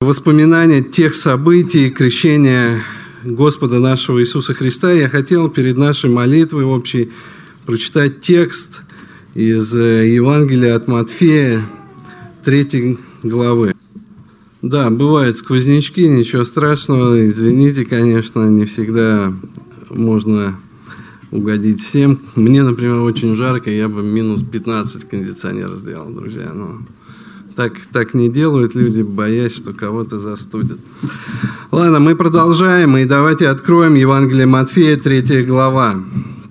воспоминания тех событий крещения Господа нашего Иисуса Христа, я хотел перед нашей молитвой общей прочитать текст из Евангелия от Матфея, 3 главы. Да, бывают сквознячки, ничего страшного, извините, конечно, не всегда можно угодить всем. Мне, например, очень жарко, я бы минус 15 кондиционер сделал, друзья, но так не делают люди, боясь, что кого-то застудят. Ладно, мы продолжаем, и давайте откроем Евангелие Матфея, 3 глава.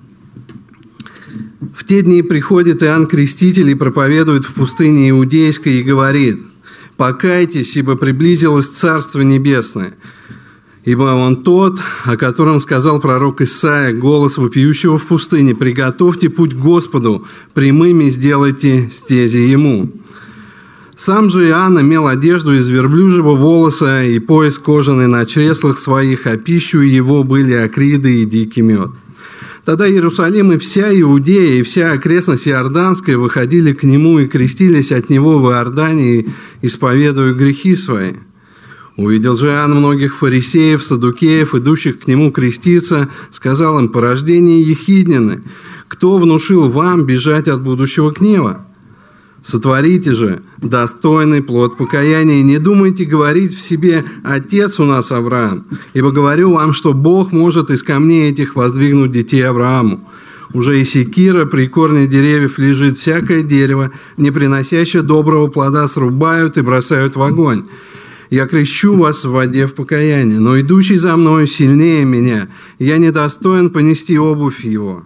«В те дни приходит Иоанн Креститель и проповедует в пустыне Иудейской и говорит: „Покайтесь, ибо приблизилось Царство Небесное. Ибо он тот, о котором сказал пророк Исаия, голос вопиющего в пустыне: „Приготовьте путь Господу, прямыми сделайте стези Ему“». Сам же Иоанн имел одежду из верблюжьего волоса и пояс кожаный на чреслах своих, а пищу его были акриды и дикий мед. Тогда Иерусалим и вся Иудея, и вся окрестность Иорданская выходили к нему и крестились от него в Иордане, исповедуя грехи свои. Увидел же Иоанн многих фарисеев, саддукеев, идущих к нему креститься, сказал им: „Порождение ехиднины, кто внушил вам бежать от будущего гнева? Сотворите же достойный плод покаяния, и не думайте говорить в себе: „Отец у нас Авраам“, ибо говорю вам, что Бог может из камней этих воздвигнуть детей Аврааму. Уже и секира при корне деревьев лежит, всякое дерево, не приносящее доброго плода, срубают и бросают в огонь. Я крещу вас в воде в покаяние, но идущий за мною сильнее меня, я недостоин понести обувь его.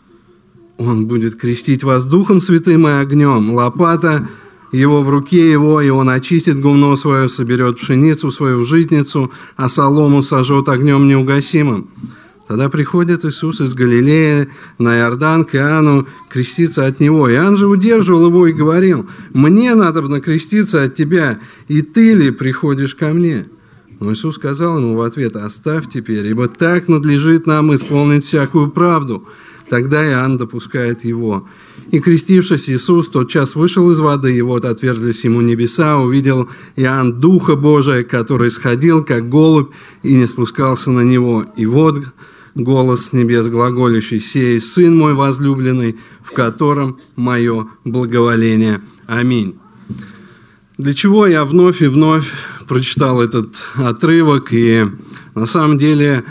Он будет крестить вас Духом Святым и огнем. Лопата его в руке его, и он очистит гумно свое, соберет пшеницу свою в житницу, а солому сожжет огнем неугасимым. Тогда приходит Иисус из Галилеи на Иордан к Иоанну креститься от него. Иоанн же удерживал его и говорил: „Мне надобно креститься от тебя, и ты ли приходишь ко мне?“ Но Иисус сказал ему в ответ: „Оставь теперь, ибо так надлежит нам исполнить всякую правду“. Тогда Иоанн допускает его. И, крестившись, Иисус тотчас вышел из воды, и вот отверзлись ему небеса, увидел Иоанн Духа Божия, который сходил, как голубь, и не спускался на него. И вот голос с небес глаголющий: „Сей Сын мой возлюбленный, в котором мое благоволение“. Аминь. Для чего я вновь и вновь прочитал этот отрывок? И на самом деле,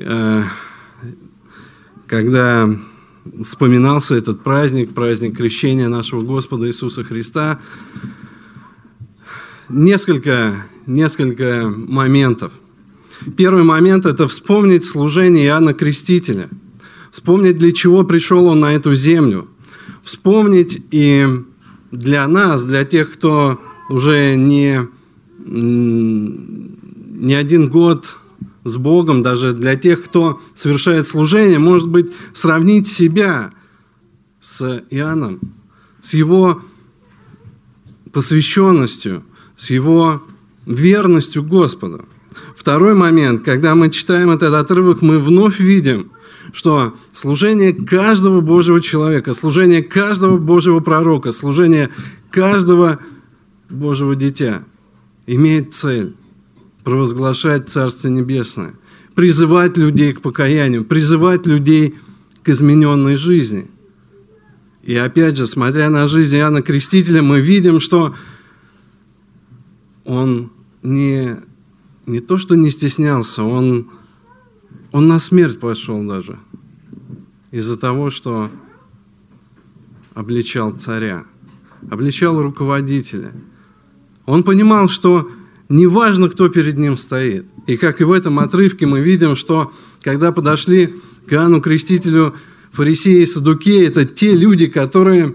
когда вспоминался этот праздник крещения нашего Господа Иисуса Христа, несколько моментов. Первый момент – это вспомнить служение Иоанна Крестителя, вспомнить, для чего пришел он на эту землю, вспомнить и для нас, для тех, кто уже не один год с Богом, даже для тех, кто совершает служение, может быть, сравнить себя с Иоанном, с его посвященностью, с его верностью Господу. Второй момент, когда мы читаем этот отрывок, мы вновь видим, что служение каждого Божьего человека, служение каждого Божьего пророка, служение каждого Божьего дитя имеет цель провозглашать Царство Небесное, призывать людей к покаянию, призывать людей к измененной жизни. И опять же, смотря на жизнь Иоанна Крестителя, мы видим, что он не то, что не стеснялся, он на смерть пошел даже из-за того, что обличал царя, обличал руководителя. Он понимал, что неважно, кто перед ним стоит. И как и в этом отрывке мы видим, что когда подошли к Иоанну Крестителю фарисеи и саддукеи, это те люди, которые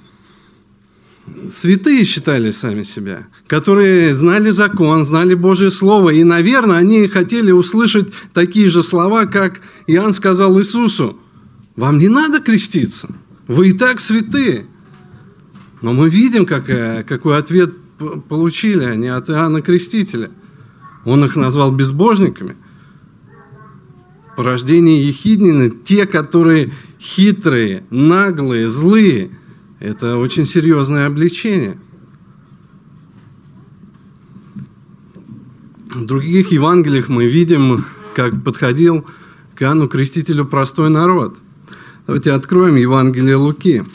святые считали сами себя, которые знали закон, знали Божье Слово. И, наверное, они хотели услышать такие же слова, как Иоанн сказал Иисусу: „Вам не надо креститься, вы и так святые“. Но мы видим, какой ответ получили они от Иоанна Крестителя. Он их назвал безбожниками. Порождение ехиднины, те, которые хитрые, наглые, злые. Это очень серьезное обличение. В других Евангелиях мы видим, как подходил к Иоанну Крестителю простой народ. Давайте откроем Евангелие Луки.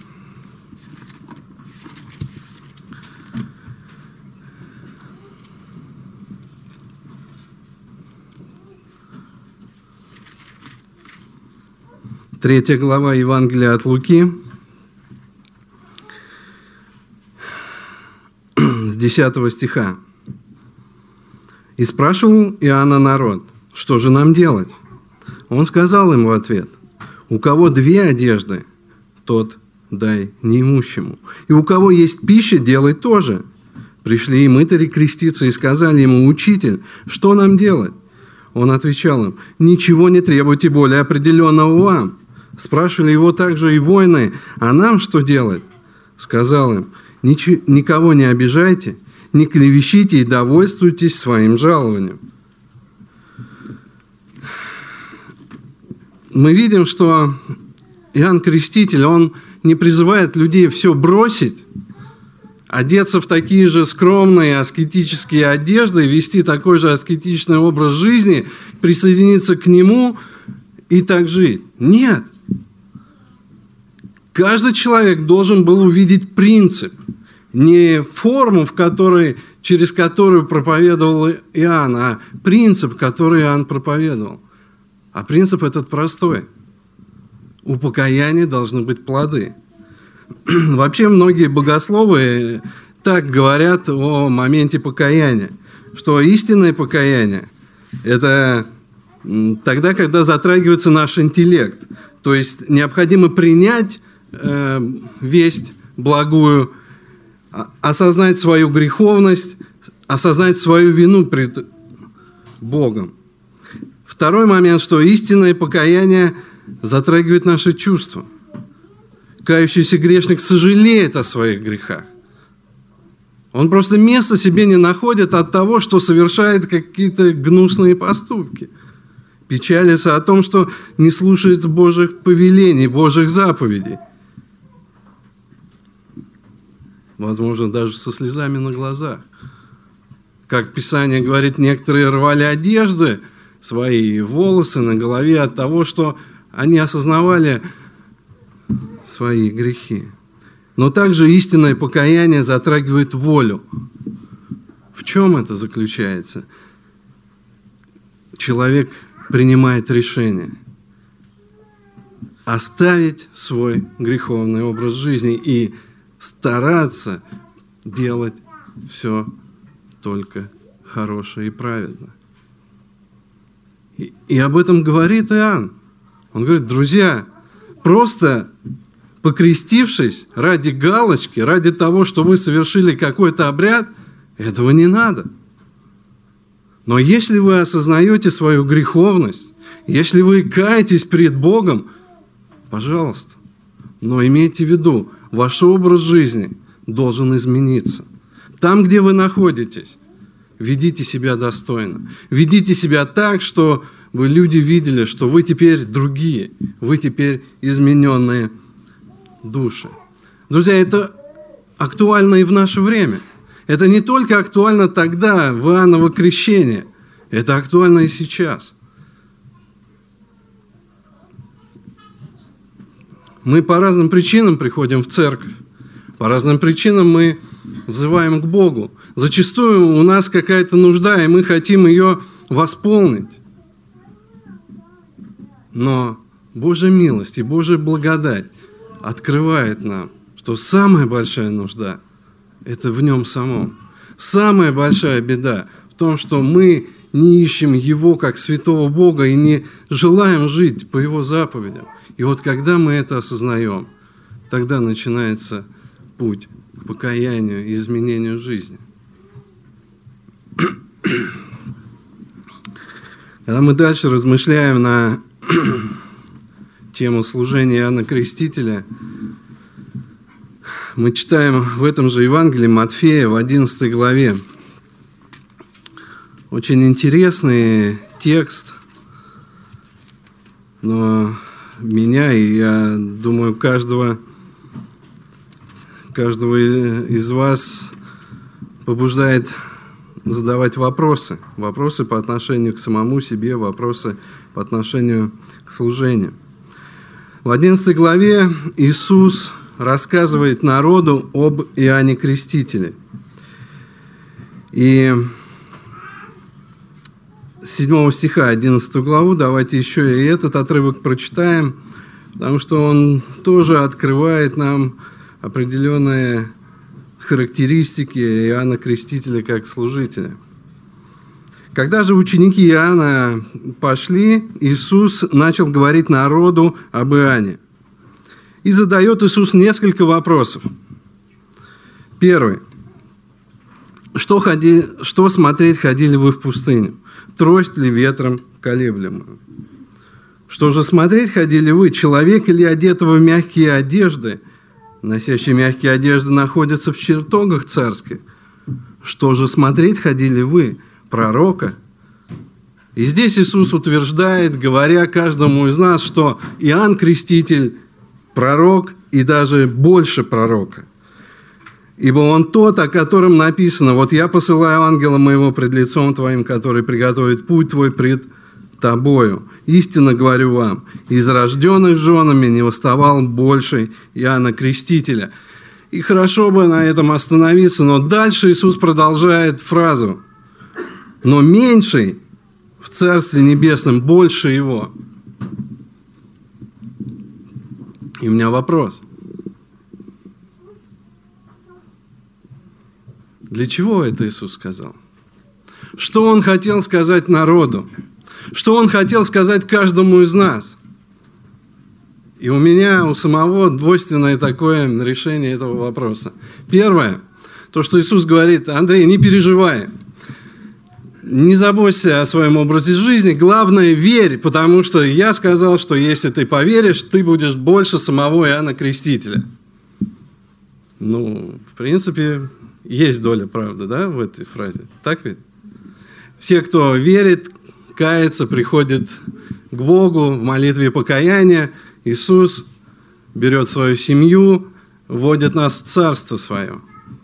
Третья глава Евангелия от Луки, с 10 стиха. «И спрашивал Иоанна народ, что же нам делать? Он сказал им в ответ, у кого 2 одежды, тот дай неимущему. И у кого есть пища, делай то же. Пришли и мытари креститься и сказали ему, учитель, что нам делать? Он отвечал им, ничего не требуйте более определенного вам. Спрашивали его также и воины, а нам что делать? Сказал им, никого не обижайте, не клевещите и довольствуйтесь своим жалованием». Мы видим, что Иоанн Креститель, он не призывает людей все бросить, одеться в такие же скромные аскетические одежды, вести такой же аскетичный образ жизни, присоединиться к нему и так жить. Нет. Каждый человек должен был увидеть принцип, не форму, через которую проповедовал Иоанн, а принцип, который Иоанн проповедовал. А принцип этот простой. У покаяния должны быть плоды. Вообще многие богословы так говорят о моменте покаяния, что истинное покаяние – это тогда, когда затрагивается наш интеллект. То есть необходимо принять весть благую, осознать свою греховность, осознать свою вину пред Богом. Второй момент, что истинное покаяние затрагивает наши чувства. Кающийся грешник сожалеет о своих грехах. Он просто места себе не находит от того, что совершает какие-то гнусные поступки. Печалится о том, что не слушает Божьих повелений, Божьих заповедей. Возможно, даже со слезами на глазах. Как Писание говорит, некоторые рвали одежды, свои волосы на голове от того, что они осознавали свои грехи. Но также истинное покаяние затрагивает волю. В чем это заключается? Человек принимает решение оставить свой греховный образ жизни и стараться делать все только хорошее и праведно. И об этом говорит Иоанн. Он говорит, друзья, просто покрестившись ради галочки, ради того, что вы совершили какой-то обряд, этого не надо. Но если вы осознаете свою греховность, если вы каетесь перед Богом, пожалуйста, но имейте в виду, ваш образ жизни должен измениться. Там, где вы находитесь, ведите себя достойно. Ведите себя так, что люди видели, что вы теперь другие, вы теперь измененные души. Друзья, это актуально и в наше время. Это не только актуально тогда, в Иоанново крещение, это актуально и сейчас. Мы по разным причинам приходим в церковь, по разным причинам мы взываем к Богу. Зачастую у нас какая-то нужда, и мы хотим ее восполнить. Но Божья милость и Божья благодать открывает нам, что самая большая нужда – это в Нем самом. Самая большая беда в том, что мы не ищем Его как святого Бога и не желаем жить по Его заповедям. И вот когда мы это осознаем, тогда начинается путь к покаянию и изменению жизни. Когда мы дальше размышляем на тему служения Иоанна Крестителя, мы читаем в этом же Евангелии Матфея в 11 главе. Очень интересный текст, но меня, и я думаю, каждого из вас побуждает задавать вопросы. Вопросы по отношению к самому себе, вопросы по отношению к служению. В 11 главе Иисус рассказывает народу об Иоанне Крестителе. И с 7 стиха 11 главу давайте еще и этот отрывок прочитаем, потому что он тоже открывает нам определенные характеристики Иоанна Крестителя как служителя. Когда же ученики Иоанна пошли, Иисус начал говорить народу об Иоанне. И задает Иисус несколько вопросов. Первый. Что смотреть ходили вы в пустыню? Трость ли ветром колеблемую? Что же смотреть ходили вы? Человека ли, одетого в мягкие одежды? Носящие мягкие одежды находятся в чертогах царских. Что же смотреть ходили вы? Пророка? И здесь Иисус утверждает, говоря каждому из нас, что Иоанн Креститель – пророк и даже больше пророка. Ибо он тот, о котором написано: «Вот я посылаю ангела моего пред лицом твоим, который приготовит путь твой пред тобою. Истинно говорю вам, из рожденных женами не восставал больше Иоанна Крестителя». И хорошо бы на этом остановиться, но дальше Иисус продолжает фразу: «Но меньший в Царстве Небесном больше его». И у меня вопрос. Для чего это Иисус сказал? Что Он хотел сказать народу? Что Он хотел сказать каждому из нас? И у меня, у самого двойственное такое решение этого вопроса. Первое, то, что Иисус говорит: Андрей, не переживай, не заботься о своем образе жизни, главное, верь, потому что я сказал, что если ты поверишь, ты будешь больше самого Иоанна Крестителя. Ну, в принципе, есть доля правды, да, в этой фразе. Так ведь? Все, кто верит, кается, приходит к Богу в молитве покаяния, Иисус берет свою семью, вводит нас в Царство Свое.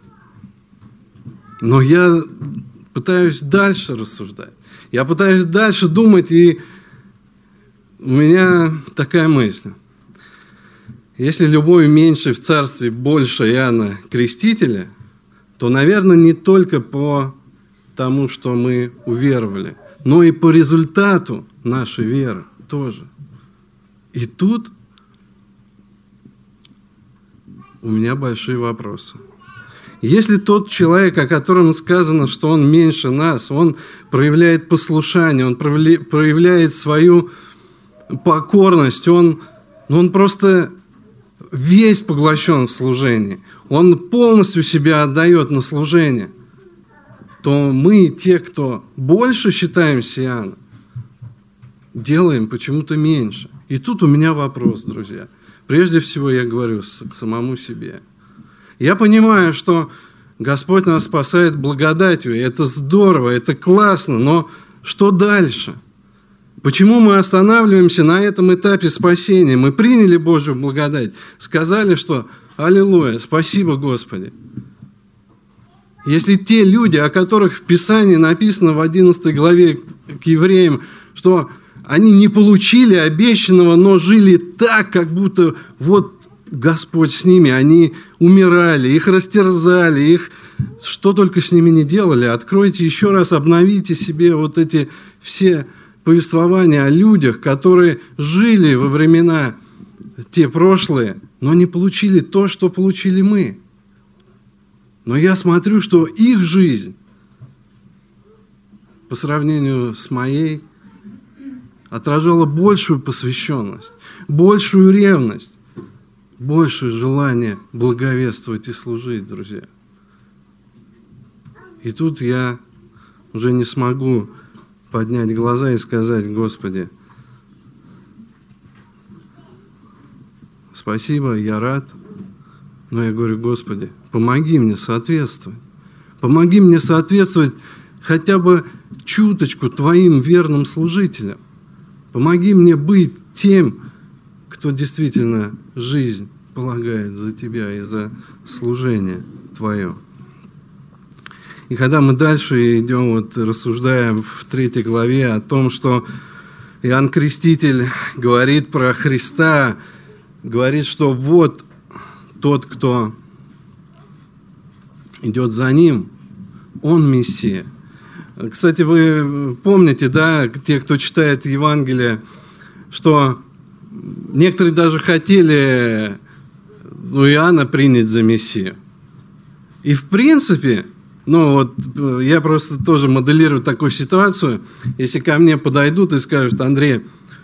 Но я пытаюсь дальше рассуждать. Я пытаюсь дальше думать, и у меня такая мысль. Если любой меньше в Царстве больше Иоанна Крестителя, то, наверное, не только по тому, что мы уверовали, но и по результату нашей веры тоже. И тут у меня большие вопросы. Если тот человек, о котором сказано, что он меньше нас, он проявляет послушание, он проявляет свою покорность, он просто весь поглощен в служении, он полностью себя отдает на служение, то мы, те, кто больше считаемся Иоанном, делаем почему-то меньше. И тут у меня вопрос, друзья. Прежде всего я говорю к самому себе. Я понимаю, что Господь нас спасает благодатью, и это здорово, это классно, но что дальше? Почему мы останавливаемся на этом этапе спасения? Мы приняли Божью благодать, сказали, что «Аллилуйя, спасибо, Господи». Если те люди, о которых в Писании написано в 11 главе к евреям, что они не получили обещанного, но жили так, как будто вот Господь с ними, они умирали, их растерзали, их что только с ними не делали. Откройте еще раз, обновите себе вот эти все повествования о людях, которые жили во времена те прошлые, но не получили то, что получили мы. Но я смотрю, что их жизнь по сравнению с моей отражала большую посвященность, большую ревность, большее желание благовествовать и служить, друзья. И тут я уже не смогу поднять глаза и сказать: Господи, спасибо, я рад. Но я говорю: Господи, помоги мне соответствовать. Помоги мне соответствовать хотя бы чуточку Твоим верным служителям. Помоги мне быть тем, кто действительно жизнь полагает за Тебя и за служение Твое. И когда мы дальше идем, вот, рассуждая в 3 главе о том, что Иоанн Креститель говорит про Христа, говорит, что вот тот, кто идет за ним, он Мессия. Кстати, вы помните, да, те, кто читает Евангелие, что некоторые даже хотели Иоанна принять за Мессию. И в принципе, я просто тоже моделирую такую ситуацию, если ко мне подойдут и скажут: Андрей,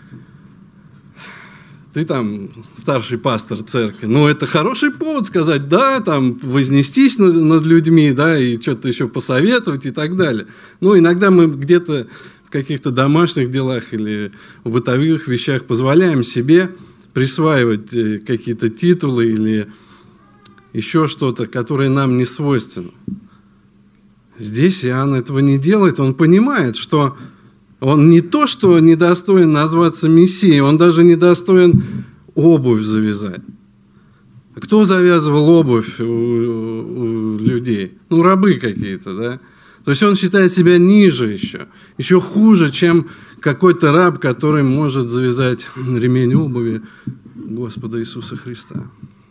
ты там старший пастор церкви. Это хороший повод сказать, да, там, вознестись над людьми, да, и что-то еще посоветовать и так далее. Иногда мы где-то в каких-то домашних делах или в бытовых вещах позволяем себе присваивать какие-то титулы или еще что-то, которое нам не свойственно. Здесь Иоанн этого не делает, он понимает, что он не то, что недостоин назваться Мессией, он даже недостоин обувь завязать. А кто завязывал обувь у людей? Рабы какие-то, да? То есть он считает себя ниже еще хуже, чем какой-то раб, который может завязать ремень обуви Господа Иисуса Христа.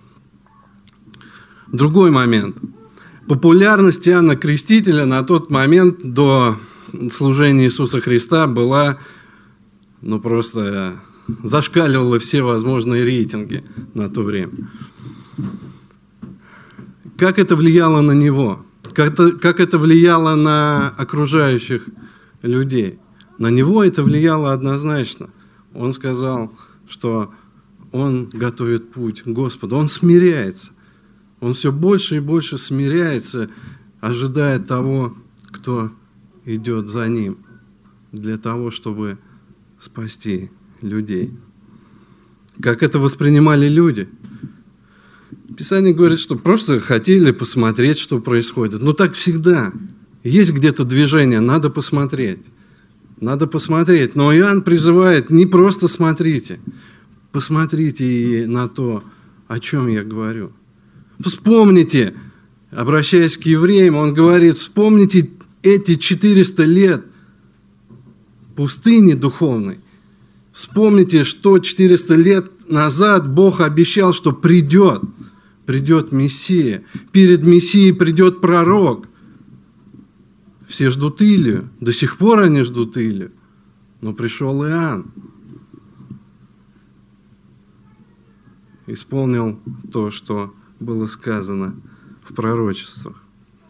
Другой момент. Популярность Иоанна Крестителя на тот момент до служение Иисуса Христа была, просто зашкаливала все возможные рейтинги на то время. Как это влияло на него? Как это влияло на окружающих людей? На него это влияло однозначно. Он сказал, что он готовит путь к Господу, он смиряется. Он все больше и больше смиряется, ожидая того, кто идет за ним, для того, чтобы спасти людей. Как это воспринимали люди? Писание говорит, что просто хотели посмотреть, что происходит. Так всегда. Есть где-то движение, надо посмотреть. Надо посмотреть. Но Иоанн призывает: не просто смотрите, посмотрите и на то, о чем я говорю. Вспомните, обращаясь к евреям, он говорит: вспомните эти 400 лет пустыни духовной. Вспомните, что 400 лет назад Бог обещал, что придет Мессия. Перед Мессией придет пророк. Все ждут Илию. До сих пор они ждут Илию. Но пришел Иоанн. Исполнил то, что было сказано в пророчествах.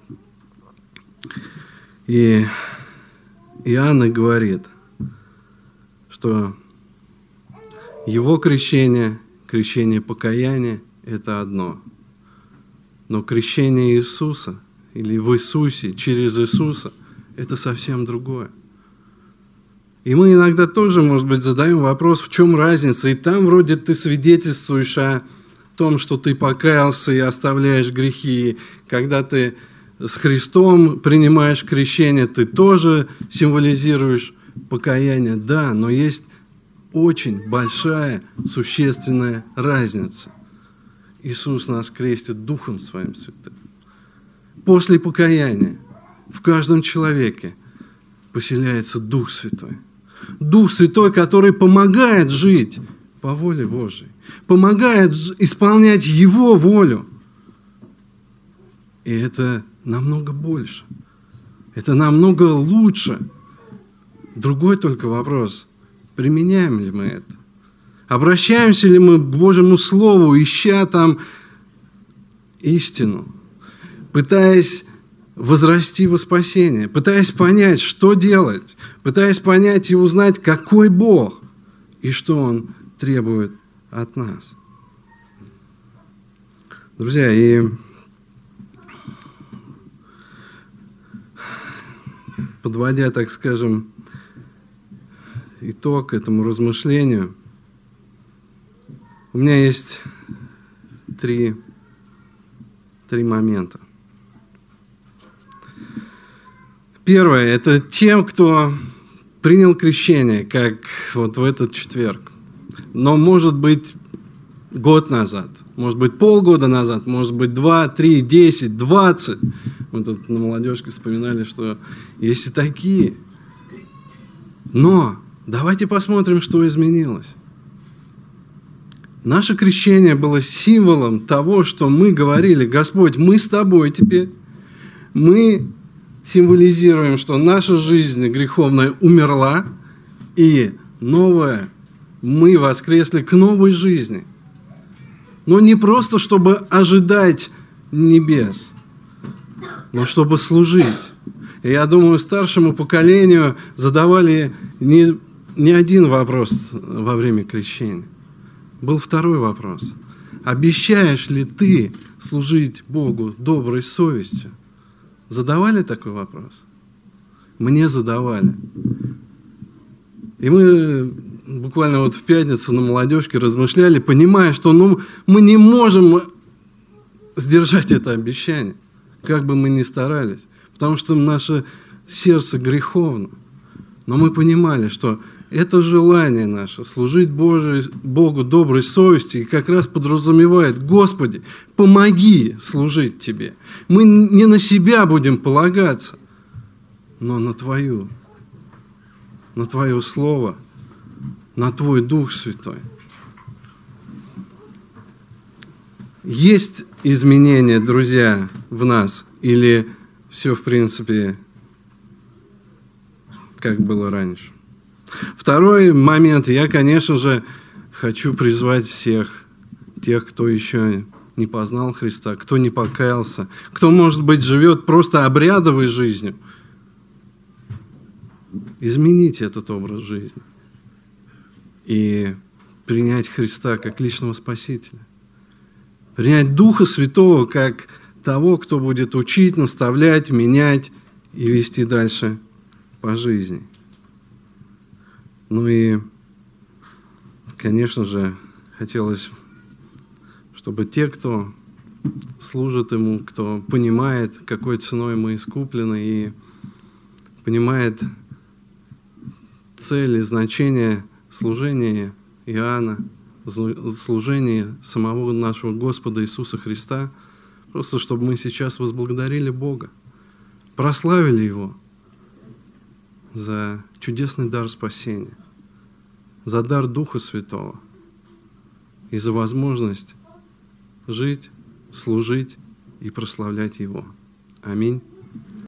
И Иоанн говорит, что его крещение покаяния – это одно. Но крещение Иисуса или в Иисусе, через Иисуса – это совсем другое. И мы иногда тоже, может быть, задаем вопрос, в чем разница. И там вроде ты свидетельствуешь о том, что ты покаялся и оставляешь грехи. Когда ты с Христом принимаешь крещение, ты тоже символизируешь покаяние. Да, но есть очень большая, существенная разница. Иисус нас крестит Духом Своим Святым. После покаяния в каждом человеке поселяется Дух Святой. Дух Святой, который помогает жить по воле Божией, помогает исполнять Его волю. И это намного больше. Это намного лучше. Другой только вопрос, применяем ли мы это? Обращаемся ли мы к Божьему Слову, ища там истину, пытаясь возрасти во спасение, пытаясь понять, что делать, пытаясь понять и узнать, какой Бог и что Он требует от нас. Друзья, и подводя, так скажем, итог этому размышлению, у меня есть три момента. Первое – это тем, кто принял крещение, как вот в этот четверг. Но, может быть, год назад, может быть, полгода назад, может быть, 2, 3, 10, 20. Мы тут на молодежке вспоминали, что есть и такие. Но давайте посмотрим, что изменилось. Наше крещение было символом того, что мы говорили: Господь, мы с Тобой теперь. Мы символизируем, что наша жизнь греховная умерла, и новая, мы воскресли к новой жизни. Но не просто, чтобы ожидать небес, но чтобы служить. И я думаю, старшему поколению задавали не один вопрос во время крещения. Был второй вопрос. Обещаешь ли ты служить Богу доброй совестью? Задавали такой вопрос? Мне задавали. И мы буквально вот в пятницу на молодежке размышляли, понимая, что мы не можем сдержать это обещание, как бы мы ни старались, потому что наше сердце греховно. Но мы понимали, что это желание наше служить Богу доброй совестью и как раз подразумевает: Господи, помоги служить Тебе. Мы не на себя будем полагаться, но на Твое Слово, на Твой Дух Святой. Есть изменения, друзья, в нас? Или все, в принципе, как было раньше? Второй момент. Я, конечно же, хочу призвать всех, тех, кто еще не познал Христа, кто не покаялся, кто, может быть, живет просто обрядовой жизнью. Изменить этот образ жизни и принять Христа как личного Спасителя. Принять Духа Святого как того, кто будет учить, наставлять, менять и вести дальше по жизни. Ну и, конечно же, хотелось, чтобы те, кто служит Ему, кто понимает, какой ценой мы искуплены, и понимает цель и значение служения Иоанна, служения самого нашего Господа Иисуса Христа, просто чтобы мы сейчас возблагодарили Бога, прославили Его за чудесный дар спасения, за дар Духа Святого и за возможность жить, служить и прославлять Его. Аминь.